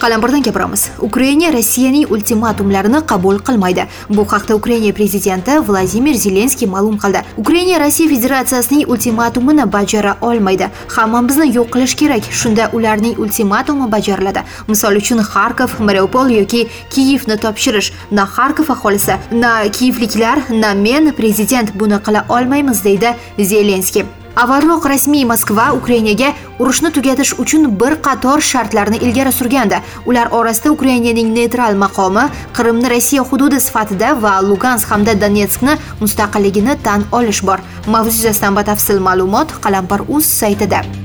Qalampirdan gapiramiz. Ukraina Rossiyaning ultimatumlarini qabul qilmaydi. Bu haqda Ukraina prezidenti Vladimir Zelenskiy ma'lum qildi. Ukraina Rossiya Federatsiyasining ultimatumini bajara olmaydi. Hammamizni yo'q qilish kerak. Shunda ularning ultimatumi bajariladi. Misol uchun Xarkov, Mariupol yoki Kiyevni topshirish. Na Xarkov aholisi, na kiyevliklar, na men prezident buni qila olmaymiz deydi Zelenskiy. Avvalroq rasmiy Moskva Ukrainaga urushni tugatish uchun bir qator shartlarni ilgari surgandi. Ular orasida Ukrainaning neytral maqomi, Qrimni Rossiya hududi sifatida va Lugansk hamda Donetskni mustaqilligini tan olish bor. Mavzu yuzasidan batafsil ma'lumot Qalampir.uz saytida.